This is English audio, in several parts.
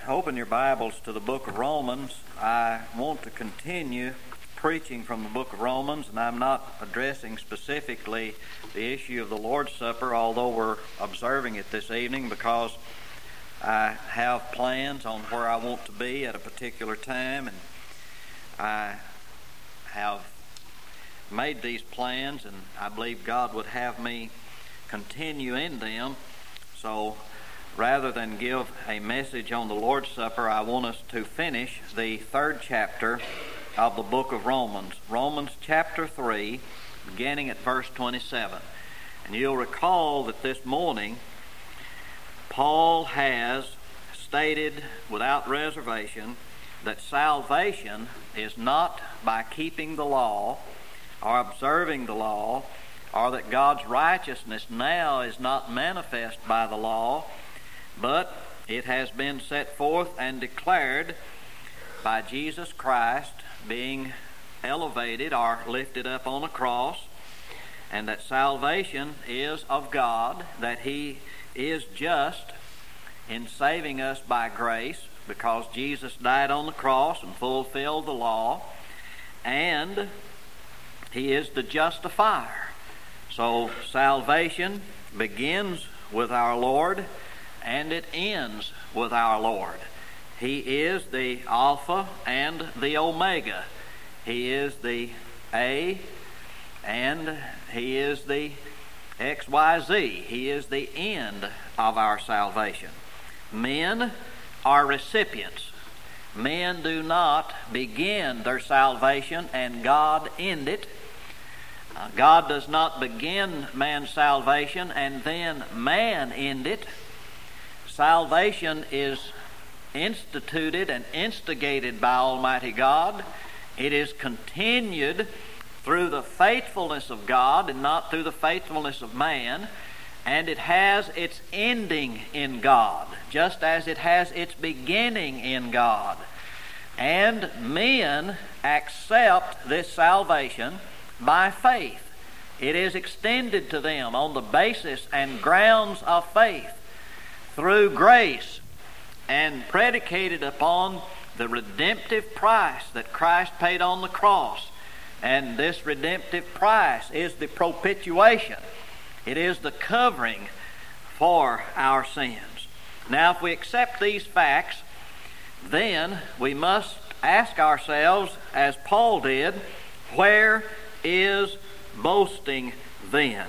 open your Bibles to the book of Romans, I want to continue preaching from the book of Romans, and I'm not addressing specifically the issue of the Lord's Supper, although we're observing it this evening, because I have plans on where I want to be at a particular time, and I have made these plans, and I believe God would have me continue in them. So rather than give a message on the Lord's Supper, I want us to finish the third chapter of the book of Romans. Romans chapter 3, beginning at verse 27. And you'll recall that this morning, Paul has stated without reservation that salvation is not by keeping the law or observing the law, or that God's righteousness now is not manifest by the law, but it has been set forth and declared by Jesus Christ being elevated or lifted up on a cross, and that salvation is of God, that He is just in saving us by grace because Jesus died on the cross and fulfilled the law, and He is the justifier. So salvation begins with our Lord and it ends with our Lord. He is the Alpha and the Omega. He is the A and He is the XYZ. He is the end of our salvation. Men are recipients. Men do not begin their salvation and God end it. God does not begin man's salvation and then man end it. Salvation is instituted and instigated by Almighty God. It is continued through the faithfulness of God and not through the faithfulness of man. And it has its ending in God, just as it has its beginning in God. And men accept this salvation by faith. It is extended to them on the basis and grounds of faith through grace and predicated upon the redemptive price that Christ paid on the cross. And this redemptive price is the propitiation. It is the covering for our sins. Now, if we accept these facts, then we must ask ourselves, as Paul did, where is boasting then?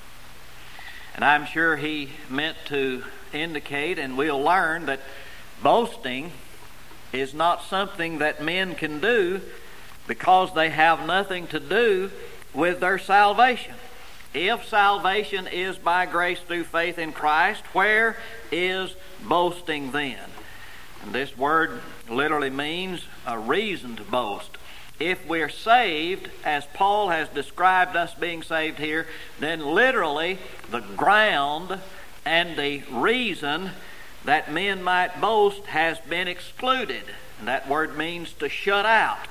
And I'm sure he meant to indicate, and we'll learn, that boasting is not something that men can do because they have nothing to do with their salvation. If salvation is by grace through faith in Christ, where is boasting then? And this word literally means a reason to boast. If we're saved, as Paul has described us being saved here, then literally the ground and the reason that men might boast has been excluded. And that word means to shut out.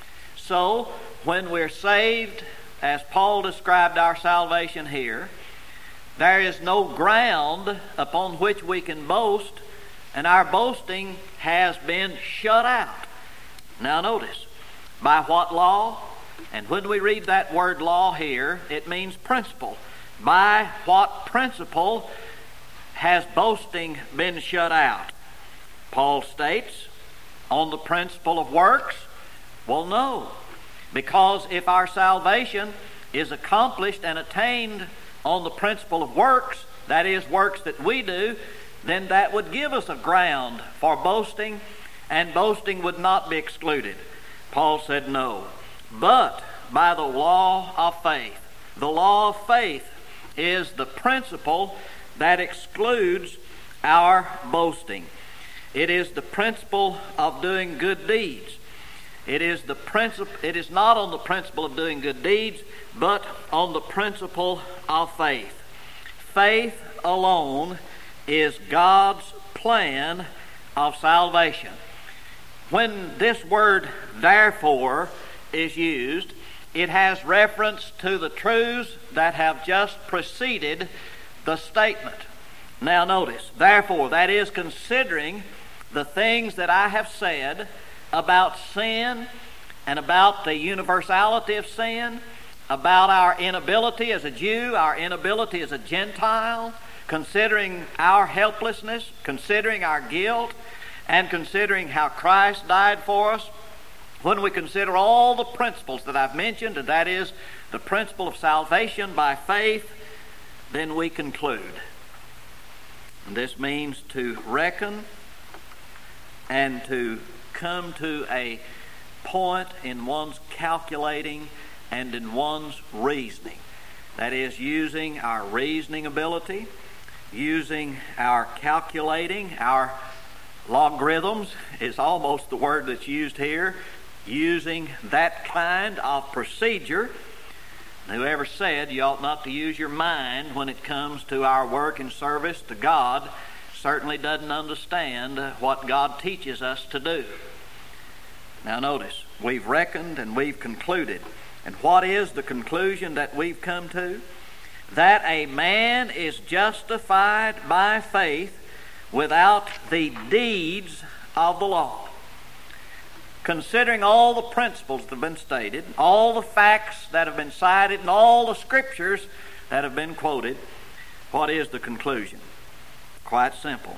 So, when we're saved, as Paul described our salvation here, there is no ground upon which we can boast, and our boasting has been shut out. Now notice, by what law? And when we read that word law here, it means principle. By what principle has boasting been shut out? Paul states, on the principle of works? Well, no. Because if our salvation is accomplished and attained on the principle of works, that is, works that we do, then that would give us a ground for boasting, and boasting would not be excluded. Paul said no. But by the law of faith. The law of faith is the principle that excludes our boasting. It is the principle of doing good deeds. It is not on the principle of doing good deeds, but on the principle of faith. Faith alone is God's plan of salvation. When this word therefore is used, it has reference to the truths that have just preceded the statement. Now notice, therefore, that is considering the things that I have said about sin and about the universality of sin, about our inability as a Jew, our inability as a Gentile, considering our helplessness, considering our guilt, and considering how Christ died for us, when we consider all the principles that I've mentioned, and that is the principle of salvation by faith, then we conclude. And this means to reckon and to come to a point in one's calculating and in one's reasoning. That is, using our reasoning ability, using our calculating, our logarithms is almost the word that's used here, using that kind of procedure. Whoever said you ought not to use your mind when it comes to our work and service to God certainly doesn't understand what God teaches us to do. Now notice, we've reckoned and we've concluded. And what is the conclusion that we've come to? That a man is justified by faith without the deeds of the law. Considering all the principles that have been stated, all the facts that have been cited, and all the scriptures that have been quoted, what is the conclusion? Quite simple.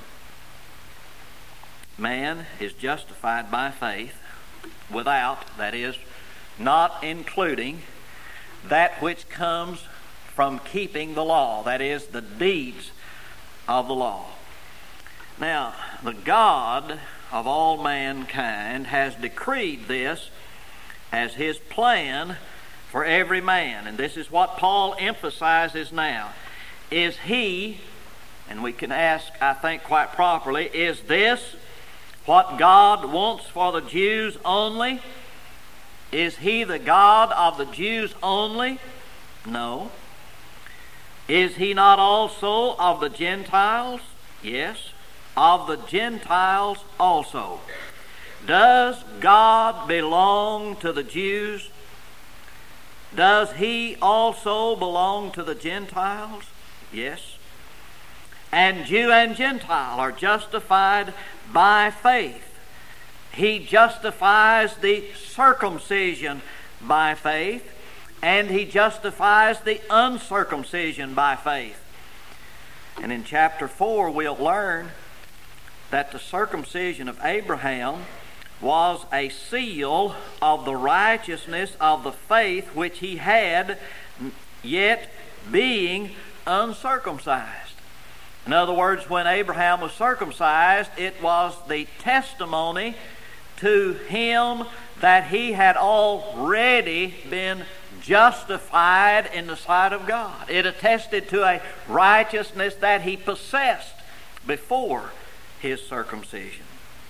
Man is justified by faith without, that is, not including that which comes from keeping the law, that is, the deeds of the law. Now, the God of all mankind has decreed this as His plan for every man. And this is what Paul emphasizes now. Is He, and we can ask, I think quite properly, is this what God wants for the Jews only? Is He the God of the Jews only? No. Is He not also of the Gentiles? Yes. Of the Gentiles also. Does God belong to the Jews? Does He also belong to the Gentiles? Yes. And Jew and Gentile are justified by faith. He justifies the circumcision by faith, and He justifies the uncircumcision by faith. And in chapter 4 we'll learn that the circumcision of Abraham was a seal of the righteousness of the faith which he had, yet being uncircumcised. In other words, when Abraham was circumcised, it was the testimony to him that he had already been justified in the sight of God. It attested to a righteousness that he possessed before his circumcision.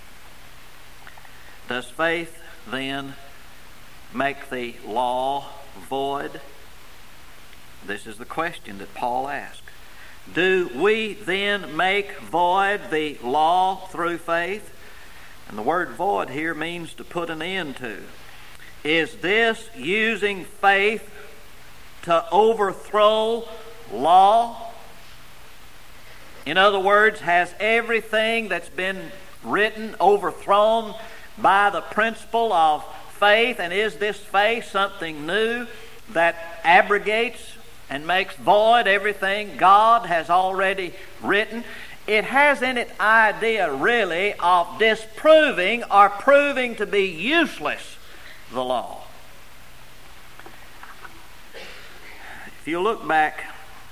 Does faith then make the law void? This is the question that Paul asked. Do we then make void the law through faith? And the word void here means to put an end to. Is this using faith to overthrow law? In other words, has everything that's been written overthrown by the principle of faith? And is this faith something new that abrogates and makes void everything God has already written? It has in it idea really of disproving or proving to be useless the law. If you look back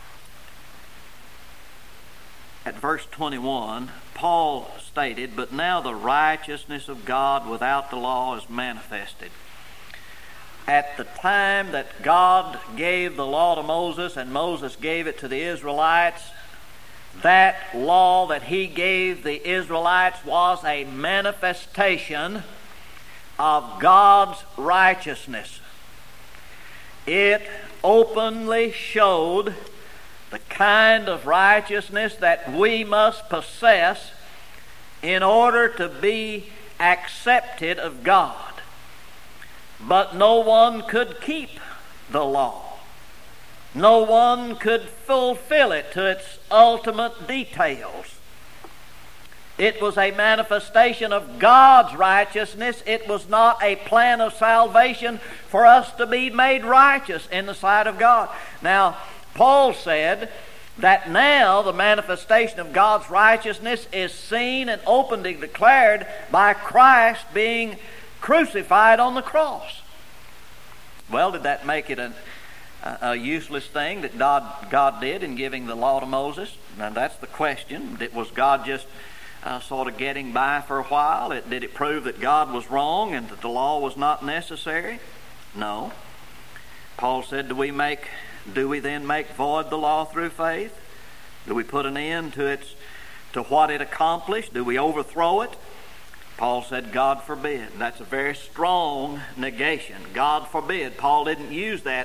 at verse 21, Paul stated, "But now the righteousness of God without the law is manifested." At the time that God gave the law to Moses and Moses gave it to the Israelites, that law that he gave the Israelites was a manifestation of God's righteousness. It openly showed the kind of righteousness that we must possess in order to be accepted of God. But no one could keep the law. No one could fulfill it to its ultimate details. It was a manifestation of God's righteousness. It was not a plan of salvation for us to be made righteous in the sight of God. Now, Paul said that now the manifestation of God's righteousness is seen and openly declared by Christ being crucified on the cross. Well, did that make it a useless thing that God did in giving the law to Moses? Now, that's the question. Was God just sort of getting by for a while? Did it prove that God was wrong and that the law was not necessary? No. Paul said, do we then make void the law through faith? Do we put an end to what it accomplished? Do we overthrow it? Paul said, God forbid. That's a very strong negation. God forbid. Paul didn't use that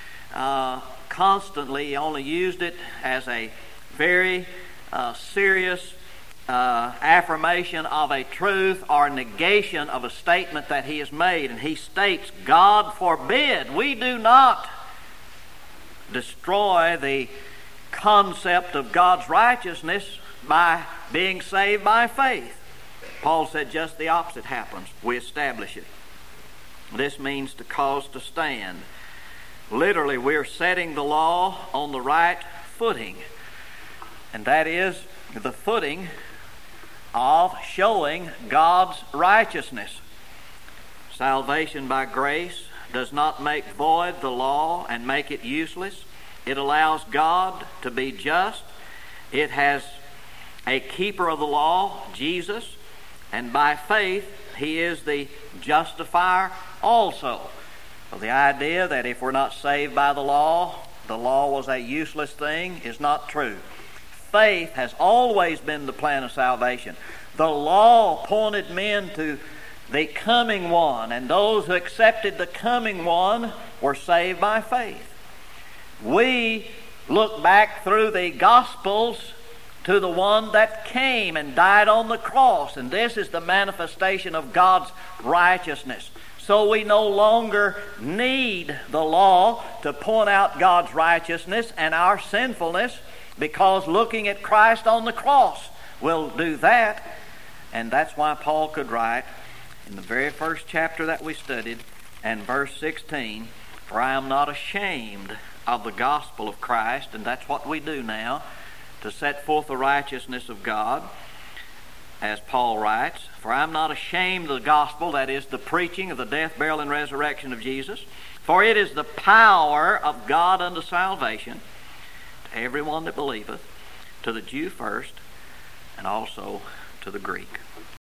constantly. He only used it as a very serious affirmation of a truth or negation of a statement that he has made. And he states, God forbid. We do not destroy the concept of God's righteousness by being saved by faith. Paul said just the opposite happens. We establish it. This means to cause to stand. Literally, we're setting the law on the right footing. And that is the footing of showing God's righteousness. Salvation by grace does not make void the law and make it useless. It allows God to be just. It has a keeper of the law, Jesus, and by faith he is the justifier also. So the idea that if we're not saved by the law was a useless thing is not true. Faith has always been the plan of salvation. The law pointed men to the coming one, and those who accepted the coming one were saved by faith. We look back through the Gospels to the one that came and died on the cross, and this is the manifestation of God's righteousness. So we no longer need the law to point out God's righteousness and our sinfulness, because looking at Christ on the cross will do that. And that's why Paul could write in the very first chapter that we studied, and verse 16, for I am not ashamed of the gospel of Christ. And that's what we do now, to set forth the righteousness of God. As Paul writes, for I am not ashamed of the gospel, that is, the preaching of the death, burial, and resurrection of Jesus. For it is the power of God unto salvation to everyone that believeth, to the Jew first, and also to the Greek.